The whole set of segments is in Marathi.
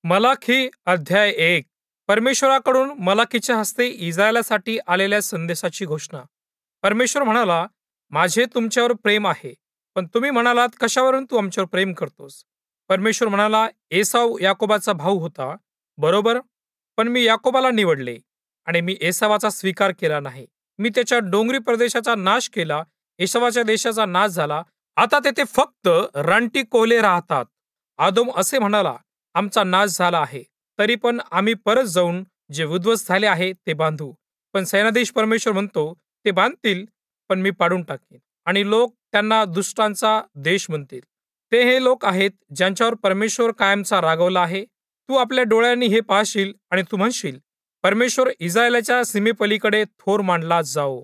मलाखी अध्याय 1. परमेश्वराकडून मलाखीच्या हस्ते इस्रायलासाठी आलेल्या संदेशाची घोषणा. परमेश्वर म्हणाला, माझे तुमच्यावर प्रेम आहे, पण तुम्ही म्हणालात, कशावरून तू आमच्यावर प्रेम करतोस? परमेश्वर म्हणाला, एसाव याकोबाचा भाऊ होता, बरोबर, पण मी याकोबाला निवडले आणि मी एसावाचा स्वीकार केला नाही. मी त्याच्या डोंगरी प्रदेशाचा नाश केला, एसावाच्या देशाचा नाश झाला. आता तेथे फक्त रानटी कोल्हे राहतात. आदोम असे म्हणाला, आमचा नाश झाला आहे, तरी पण आम्ही परत जाऊन जे उद्ध्वस्त झाले आहे ते बांधू. पण सेनाधीश परमेश्वर म्हणतो, ते बांधतील, पण मी पाडून टाकेन आणि लोक त्यांना दुष्टांचा देश म्हणतील. ते हे लोक आहेत ज्यांच्यावर परमेश्वर कायमचा रागवला आहे. तू आपल्या डोळ्यांनी हे पाहशील आणि तू म्हणशील, परमेश्वर इस्रायलाच्या सीमेपलीकडे थोर मांडला जाओ.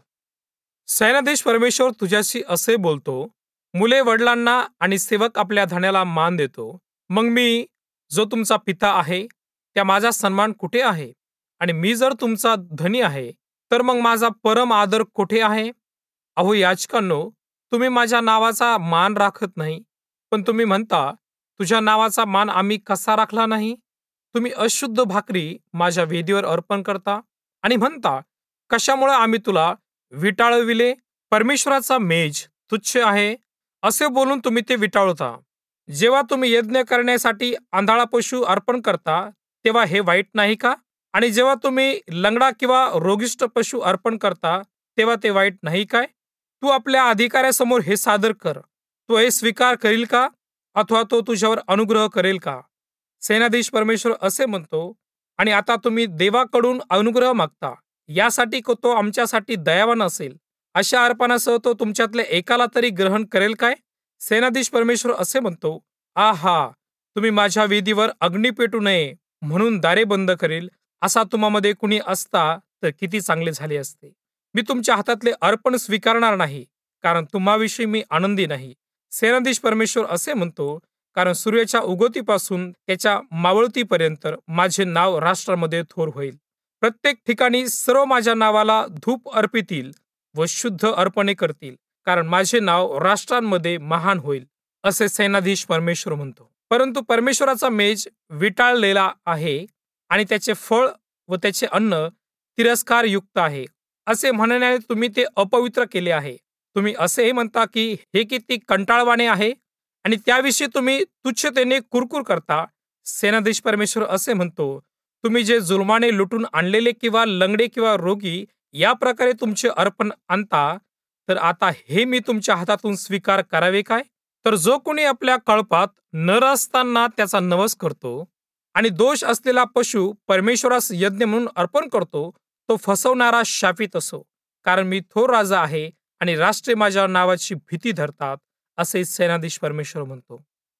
सेनाधीश परमेश्वर तुझ्याशी असे बोलतो, मुले वडिलांना आणि सेवक आपल्या धान्याला मान देतो. मग मी जो तुमचा पिता आहे, त्या माझा सन्मान कुठे आहे? आणि मी जर तुमचा धनी आहे, तर मग माझा परम आदर कुठे आहे? अहो याजकांनो, तुम्ही माझ्या नावाचा मान राखत नाही, पण तुम्ही म्हणता, तुझ्या नावाचा मान आम्ही कसा राखला नाही? तुम्ही अशुद्ध भाकरी माझ्या वेदीवर अर्पण करता आणि म्हणता, कशामुळे आम्ही तुला विटाळविले? परमेश्वराचा मेज तुच्छ आहे, असे बोलून तुम्ही ते विटाळता. जेव्हा तुम्ही यज्ञ करण्यासाठी आंधळा पशु अर्पण करता, तेव्हा हे वाईट नाही का? आणि जेव्हा तुम्ही लंगडा किंवा रोगिष्ट पशु अर्पण करता, तेव्हा ते वाईट नाही काय? तू आपल्या अधिकाऱ्यासमोर हे सादर कर. तो हे स्वीकार करील का? अथवा तो तुझ्यावर अनुग्रह करेल का? सेनाधीश परमेश्वर असे म्हणतो, आणि आता तुम्ही देवाकडून अनुग्रह मागता, यासाठी तो आमच्यासाठी दयावान असेल. अशा अर्पणासह तो तुमच्यातल्या एकाला तरी ग्रहण करेल काय? सेनाधीश परमेश्वर असे म्हणतो, आहा, तुम्ही माझ्या वेदीवर अग्नी पेटू नये म्हणून दारे बंद करेल, असा तुम्हामध्ये कुणी असता तर किती चांगले झाले असते. मी तुमच्या हातातले अर्पण स्वीकारणार नाही, कारण तुम्हाविषयी मी आनंदी नाही. सेनाधीश परमेश्वर असे म्हणतो, कारण सूर्याच्या उगवतीपासून त्याच्या मावळतीपर्यंत माझे नाव राष्ट्रामध्ये थोर होईल. प्रत्येक ठिकाणी सर्व माझ्या नावाला धूप अर्पितील व शुद्ध अर्पणे करतील, कारण माझे नाव राष्ट्रांमध्ये महान होईल, असे सेनाधीश परमेश्वर म्हणतो. परंतु परमेश्वराचा मेज विटाळलेला आहे आणि त्याचे फळ व त्याचे अन्न तिरस्कारयुक्त आहे, असे म्हणण्याने तुम्ही ते अपवित्र केले आहे. तुम्ही असेही म्हणता की हे किती कंटाळवाणे आहे, आणि त्याविषयी तुम्ही तुच्छतेने कुरकुर करता. सेनाधीश परमेश्वर असे म्हणतो, तुम्ही जे जुलमाने लुटून आणलेले किंवा लंगडे किंवा रोगी या प्रकारे तुमचे अर्पण आणता, तर आता हे मी तुमच्या हातातून स्वीकार करावे काय? तर जो कोणी आपल्या कळपात नर असताना त्याचा नवस करतो आणि दोष असलेला पशु परमेश्वरास यज्ञ म्हणून अर्पण करतो, तो फसवणारा शापित असो, कारण मी थोर राजा आहे आणि राष्ट्रे माझ्या नावाची भीती धरतात, असे सेनाधीश परमेश्वर म्हणतो.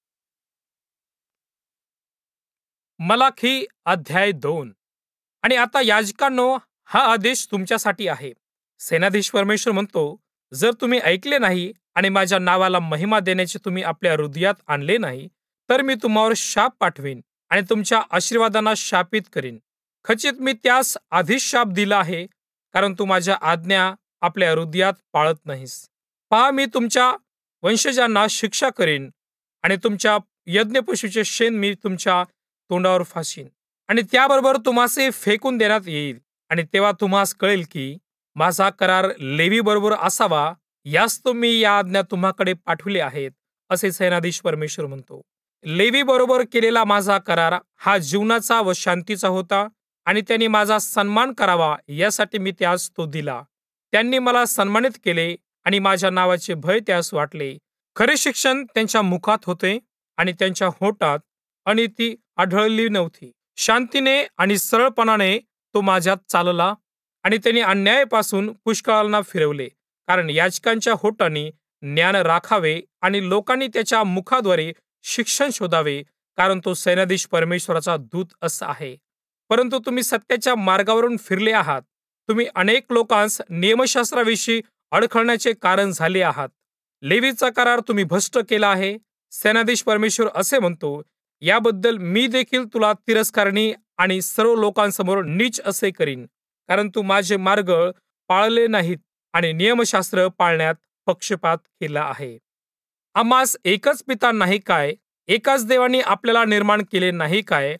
मलाखी अध्याय 2. आणि आता याजकांनो, हा आदेश तुमच्यासाठी आहे. सेनाधीश परमेश्वर म्हणतो, जर तुम्ही ऐकले नाही आणि माझ्या नावाला महिमा देण्याचे तुम्ही आपल्या हृदयात आणले नाही, तर मी तुम्हावर शाप पाठवीन आणि तुमच्या आशीर्वादांना शापित करीन. खचित मी त्यास आधीच शाप दिला आहे, कारण तू माझ्या आज्ञा आपल्या हृदयात पाळत नाहीस. पहा, मी तुमच्या वंशजांना शिक्षा करीन आणि तुमच्या यज्ञपशूचे शेण मी तुमच्या तोंडावर फासीन आणि त्याबरोबर तुम्हासे फेकून देण्यात येईल. आणि तेव्हा तुम्हास कळेल की माझा करार लेवी बरोबर असावा, यास तो मी या आज्ञा तुम्हाकडे पाठविले आहेत, असे सेनाधीश परमेश्वर म्हणतो. लेवी बरोबर केलेला माझा करार हा जीवनाचा व शांतीचा होता, आणि त्यांनी माझा सन्मान करावा यासाठी मी त्यास तो दिला. त्यांनी मला सन्मानित केले आणि माझ्या नावाचे भय त्यास वाटले. खरे शिक्षण त्यांच्या मुखात होते आणि त्यांच्या होठात अनिती आढळली नव्हती. शांतीने आणि सरळपणाने तो माझ्यात चालला, आणि त्यांनी अन्यायापासून पुष्कळांना फिरवले. कारण याजकांच्या होटांनी ज्ञान राखावे आणि लोकांनी त्याच्या मुखाद्वारे शिक्षण शोधावे, कारण तो सेनाधीश परमेश्वराचा दूत असा आहे. परंतु तुम्ही सत्याच्या मार्गावरून फिरले आहात. तुम्ही अनेक लोकांस नियमशास्त्राविषयी अडखळण्याचे कारण झाले आहात. लेवीचा करार तुम्ही भ्रष्ट केला आहे. सेनाधीश परमेश्वर असे म्हणतो, याबद्दल मी देखील तुला तिरस्कारणी आणि सर्व लोकांसमोर नीच असे करीन, कारण तू माझे मार्ग पाळले नाहीत आणि नियमशास्त्र पाळण्यात पक्षपात केला आहे. आम्हास एकच पिता नाही काय? एकाच देवाने आपल्याला निर्माण केले नाही काय?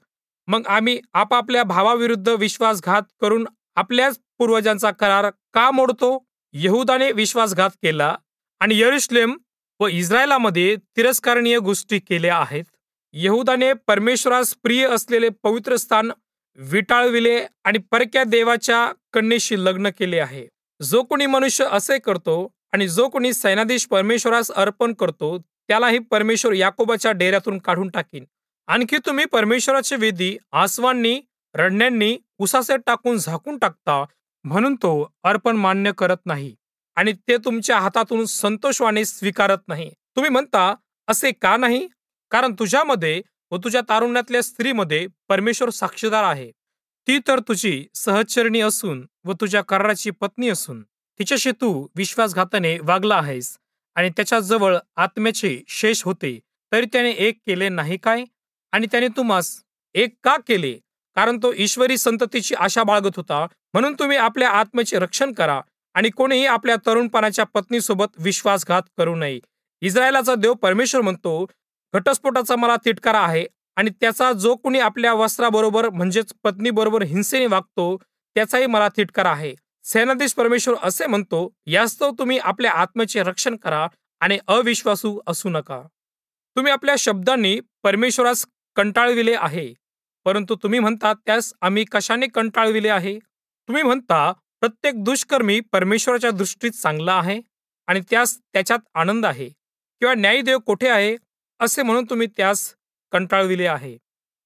मग आम्ही आपापल्या भावाविरुद्ध विश्वासघात करून आपल्याच पूर्वजांचा करार का मोडतो? यहुदाने विश्वासघात केला आणि यरूशलेम व इस्रायलामध्ये तिरस्करणीय गोष्टी केल्या आहेत. यहुदाने परमेश्वरास प्रिय असलेले पवित्र स्थान विटाळविले आणि परक्या देवाच्या कन्येशी लग्न केले आहे. जो कोणी मनुष्य असे करतो आणि जो कोणी सैन्याधीश परमेश्वरास अर्पण करतो, त्यालाही परमेश्वर याकोबाच्या डेऱ्यातून काढून टाकीन. आणखी तुम्ही परमेश्वराचे वेदी आसवांनी, रडण्यांनी, उसासे टाकून झाकून टाकता, म्हणून तो अर्पण मान्य करत नाही आणि ते तुमच्या हातातून संतोषवाने स्वीकारत नाही. तुम्ही म्हणता, असे का नाही? कारण तुझ्यामध्ये व तुझ्या तारुण्यातल्या स्त्रीमध्ये परमेश्वर साक्षीदार आहे. ती तर तुझी सहचरणी असून व तुझ्या कराराची पत्नी असून तिच्याशी तू विश्वासघाताने वागला आहेस आणि त्याच्याजवळ आत्म्याचे शेष होते, तरी त्याने एक केले नाही काय? आणि त्याने तुम्हास एक का केले? कारण तो ईश्वरी संततीची आशा बाळगत होता. म्हणून तुम्ही आपल्या आत्म्याचे रक्षण करा आणि कोणीही आपल्या तरुणपणाच्या पत्नीसोबत विश्वासघात करू नये. इस्रायलाचा देव परमेश्वर म्हणतो, घटस्फोटाचा मला तिटकारा आहे आणि त्याचा जो कोणी आपल्या वस्त्राबरोबर म्हणजेच पत्नीबरोबर हिंसेने वागतो, त्याचाही मला तिटकारा आहे. सेनाधीश परमेश्वर असे म्हणतो, यास्तव तुम्ही आपल्या आत्म्याचे रक्षण करा आणि अविश्वासू असू नका. तुम्ही आपल्या शब्दांनी परमेश्वरास कंटाळविले आहे. परंतु तुम्ही म्हणता, त्यास आम्ही कशाने कंटाळविले आहे? तुम्ही म्हणता, प्रत्येक दुष्कर्मी परमेश्वराच्या दृष्टीत चांगला आहे आणि त्यास त्याच्यात आनंद आहे, किंवा न्यायदेव कोठे आहे असे म्हणून तुम्ही त्यास कंटाळविले आहे.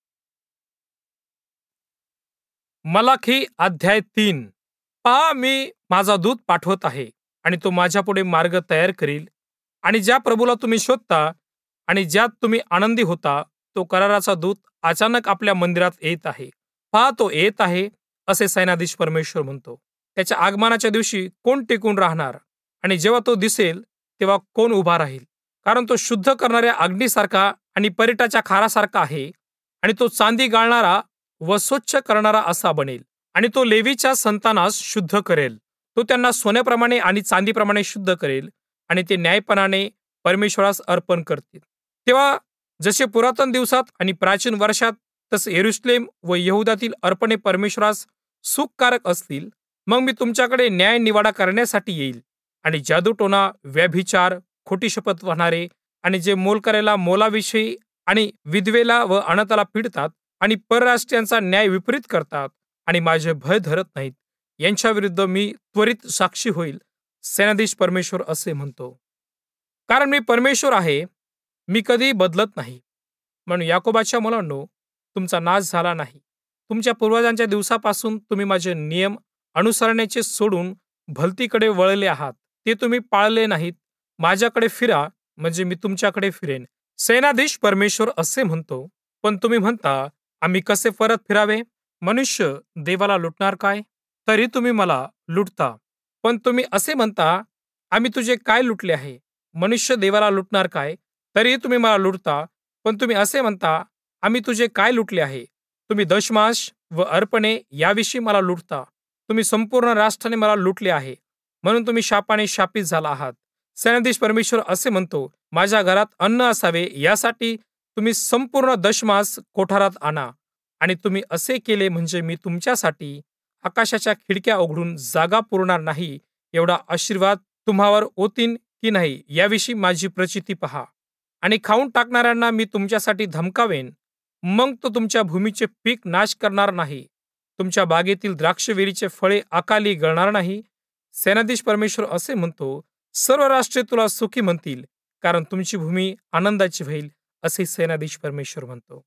मलाखी अध्याय 3. पहा, मी माझा दूत पाठवत आहे आणि तो माझ्यापुढे मार्ग तयार करील. आणि ज्या प्रभूला तुम्ही शोधता आणि ज्यात तुम्ही आनंदी होता, तो कराराचा दूत अचानक आपल्या मंदिरात येत आहे. पहा, तो येत आहे असे सैन्याधीश परमेश्वर म्हणतो. त्याच्या आगमनाच्या दिवशी कोण टिकून राहणार? आणि जेव्हा तो दिसेल तेव्हा कोण उभा राहील? कारण तो शुद्ध करणाऱ्या अग्नीसारखा आणि परिटाच्या खारासारखा आहे आणि तो चांदी गाळणारा व स्वच्छ करणारा असा बनेल. आणि तो लेवीच्या संतानास शुद्ध करेल. तो त्यांना सोन्याप्रमाणे आणि चांदीप्रमाणे शुद्ध करेल आणि ते न्यायपणाने परमेश्वरास अर्पण करतील. तेव्हा जसे पुरातन दिवसात आणि प्राचीन वर्षात तसे यरूशलेम व यहुदातील अर्पणे परमेश्वरास सुखकारक असतील. मग मी तुमच्याकडे न्याय निवाडा करण्यासाठी येईल. आणि जादूटोणा, व्यभिचार, खोटी शपथ वाहणारे आणि जे मोलकऱ्याला मोलाविषयी आणि विधवेला व अनाथाला पिडतात आणि परराष्ट्रीयांचा न्याय विपरीत करतात आणि माझे भय धरत नाहीत, यांच्या विरुद्ध मी त्वरित साक्षी होईल, सेनाधीश परमेश्वर असे म्हणतो. कारण मी परमेश्वर आहे, मी कधी बदलत नाही. म्हणून याकोबाच्या मुलांनो, तुमचा नाश झाला नाही. तुमच्या पूर्वजांच्या दिवसापासून तुम्ही माझे नियम अनुसरण्याचे सोडून भलतीकडे वळले आहात. ते तुम्ही पाळले नाहीत. माझ्याकडे फिरा, म्हणजे मी तुमच्याकडे फिरेन, सेनाधीश परमेश्वर असे म्हणतो. पण तुम्ही म्हणता, आम्ही कसे परत फिरावे? मनुष्य देवाला लुटणार काय? तरी तुम्ही मला लुटता. पण तुम्ही असे म्हणता, आम्ही तुझे काय लुटले आहे? मनुष्य देवाला लुटणार काय? तरी तुम्ही मला लुटता. पण तुम्ही असे म्हणता, आम्ही तुझे काय लुटले आहे? तुम्ही दशमांश व अर्पणे याविषयी मला लुटता. तुम्ही संपूर्ण राष्ट्राने मला लुटले आहे, म्हणून तुम्ही शापाने शापित झाला आहात. सेनाधीश परमेश्वर असे म्हणतो, माझ्या घरात अन्न असावे यासाठी तुम्ही संपूर्ण दशमांश कोठारात आणा. आणि तुम्ही असे केले म्हणजे मी तुमच्यासाठी आकाशाच्या खिडक्या उघडून जागा पुरणार नाही एवढा आशीर्वाद तुम्हावर ओतीन की नाही, याविषयी माझी प्रचिती पहा. आणि खाऊन टाकणाऱ्यांना मी तुमच्यासाठी धमकावेन. मग तो तुमच्या भूमीचे पीक नाश करणार नाही, तुमच्या बागेतील द्राक्षवेलीचे फळे अकाली गळणार नाही. सेनाधीश परमेश्वर असे म्हणतो, सर्व राष्ट्रे तुला सुखी म्हणतील, कारण तुमची भूमी आनंदाची होईल, असे सेनाधीश परमेश्वर म्हणतो.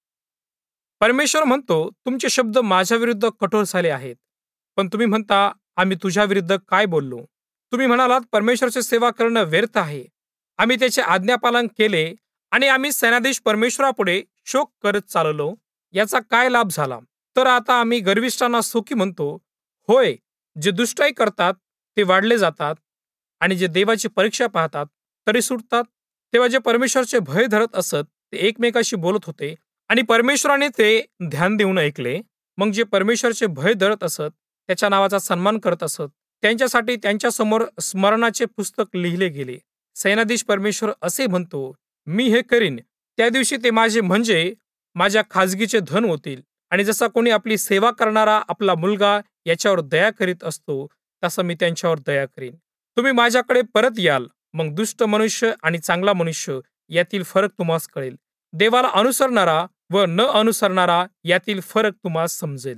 परमेश्वर म्हणतो, तुमचे शब्द माझ्या विरुद्ध कठोर झाले आहेत. पण तुम्ही म्हणता, आम्ही तुझ्या विरुद्ध काय बोललो? तुम्ही म्हणालात, परमेश्वराची सेवा करणं व्यर्थ आहे. आम्ही त्याचे आज्ञापालन केले आणि आम्ही सेनाधीश परमेश्वरापुढे शोक करत चाललो. याचा काय लाभ झाला? तर आता आम्ही गर्विष्ठांना सुखी म्हणतो. होय, जे दुष्टाई करतात ते वाढले जातात आणि जे देवाची परीक्षा पाहतात तरी सुटतात. तेव्हा जे परमेश्वराचे भय धरत असत ते एकमेकाशी बोलत होते आणि परमेश्वराने ते ध्यान देऊन ऐकले. मग जे परमेश्वराचे भय धरत असत, त्याच्या नावाचा सन्मान करत असत, त्यांच्यासाठी त्यांच्यासमोर स्मरणाचे पुस्तक लिहिले गेले. सेनाधीश परमेश्वर असे म्हणतो, मी हे करीन. त्या दिवशी ते माझे म्हणजे माझ्या खाजगीचे धन होतील आणि जसा कोणी आपली सेवा करणारा आपला मुलगा याच्यावर दया करीत असतो, तसं मी त्यांच्यावर दया करीन. तुम्ही माझ्याकडे परत याल, मग दुष्ट मनुष्य आणि चांगला मनुष्य यातील फरक तुम्हास कळेल. देवाला अनुसरणारा व न अनुसरणारा यातील फरक तुम्हास समजेल.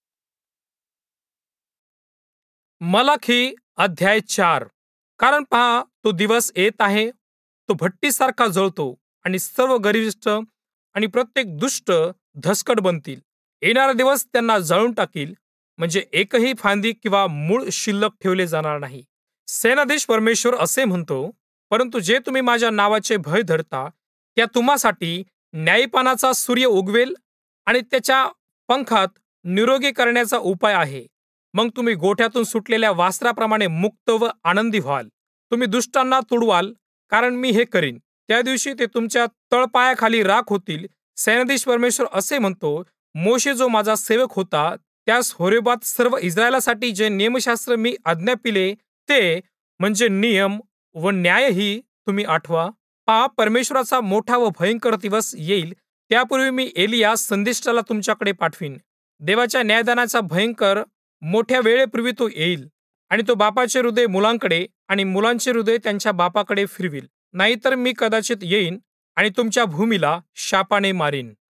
मलाखी अध्याय 4. कारण पहा, तो दिवस येत आहे, तो भट्टीसारखा जळतो आणि सर्व गरिष्ठ आणि प्रत्येक दुष्ट धसकट बनतील. येणारा दिवस त्यांना जाळून टाकील, म्हणजे एकही फांदी किंवा मूळ शिल्लक ठेवले जाणार नाही. सेनाधीश परमेश्वर असे म्हणतो, परंतु जे तुम्ही माझ्या नावाचे भय धरता, त्या तुम्हासाठी न्यायपानाचा सूर्य उगवेल आणि त्याच्या पंखात निरोगी करण्याचा उपाय आहे. मग तुम्ही गोठ्यातून सुटलेल्या वासराप्रमाणे मुक्त व आनंदी व्हाल. तुम्ही दुष्टांना तुडवाल, कारण मी हे करीन. त्या दिवशी ते तुमच्या तळपायाखाली राख होतील. सैन्याधीश परमेश्वर असे म्हणतो, मोशे जो माझा सेवक होता, त्यास होरेबात सर्व इस्रायलासाठी जे नियमशास्त्र मी आज्ञापिले ते म्हणजे नियम व न्यायही तुम्ही आठवा. पहा, परमेश्वराचा मोठा व भयंकर दिवस येईल. त्यापूर्वी मी एलिया संदेष्टाला तुमच्याकडे पाठवीन. देवाच्या न्यायदानाचा भयंकर मोठ्या वेळेपूर्वी तो येईल आणि तो बापाचे हृदय मुलांकडे आणि मुलांचे हृदय त्यांच्या बापाकडे फिरविल. नाहीतर मी कदाचित येईन आणि तुमच्या भूमीला शापाने मारीन.